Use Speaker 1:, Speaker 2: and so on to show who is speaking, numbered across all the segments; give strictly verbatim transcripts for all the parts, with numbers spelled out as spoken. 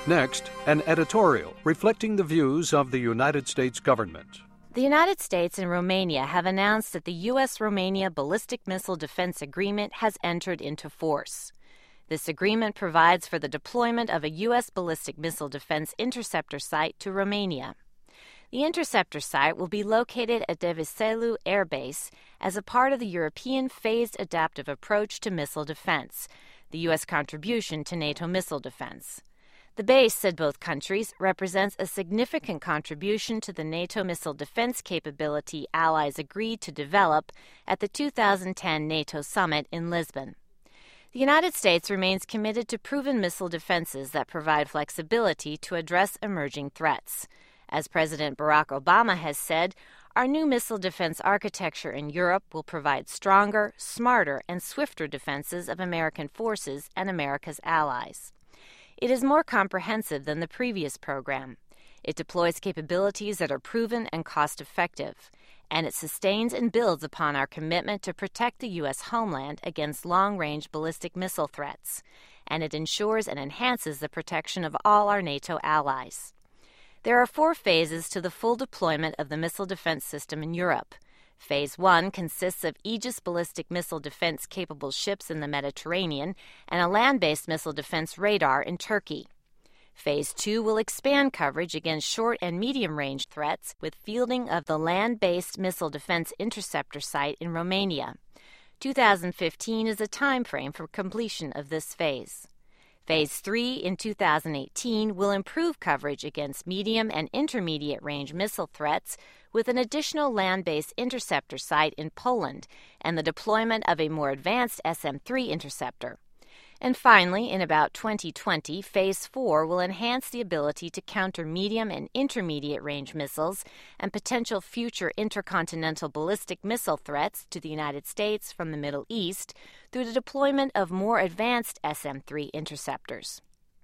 Speaker 1: Next, an editorial reflecting the views of the United States government.
Speaker 2: The United States and Romania have announced that the U S Romania Ballistic Missile Defense Agreement has entered into force. This agreement provides for the deployment of a U S ballistic missile defense interceptor site to Romania. The interceptor site will be located at Devițelu Air Base as a part of the European Phased Adaptive Approach to Missile Defense, the U S contribution to NATO missile defense. The base, said both countries, represents a significant contribution to the NATO missile defense capability allies agreed to develop at the two thousand ten NATO summit in Lisbon. The United States remains committed to proven missile defenses that provide flexibility to address emerging threats. As President Barack Obama has said, our new missile defense architecture in Europe will provide stronger, smarter, and swifter defenses of American forces and America's allies. It is more comprehensive than the previous program. It deploys capabilities that are proven and cost-effective, and it sustains and builds upon our commitment to protect the U S homeland against long-range ballistic missile threats, and it ensures and enhances the protection of all our NATO allies. There are four phases to the full deployment of the missile defense system in Europe. Phase one consists of Aegis ballistic missile defense-capable ships in the Mediterranean and a land-based missile defense radar in Turkey. Phase two will expand coverage against short and medium-range threats with fielding of the land-based missile defense interceptor site in Romania. two thousand fifteen is a time frame for completion of this phase. Phase three in two thousand eighteen will improve coverage against medium and intermediate-range missile threats with an additional land-based interceptor site in Poland and the deployment of a more advanced S M three interceptor. And finally, in about twenty twenty, Phase four will enhance the ability to counter medium and intermediate-range missiles and potential future intercontinental ballistic missile threats to the United States from the Middle East through the deployment of more advanced S M three interceptors.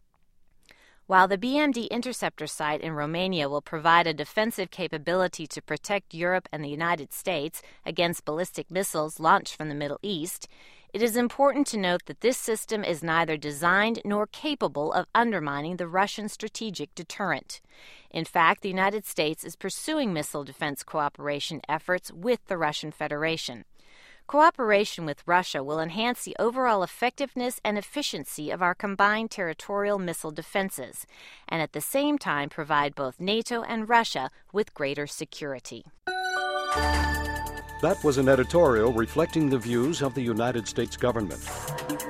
Speaker 2: While the B M D interceptor site in Romania will provide a defensive capability to protect Europe and the United States against ballistic missiles launched from the Middle East, it is important to note that this system is neither designed nor capable of undermining the Russian strategic deterrent. In fact, the United States is pursuing missile defense cooperation efforts with the Russian Federation. Cooperation with Russia will enhance the overall effectiveness and efficiency of our combined territorial missile defenses, and at the same time provide both NATO and Russia with greater security.
Speaker 1: That was an editorial reflecting the views of the United States government.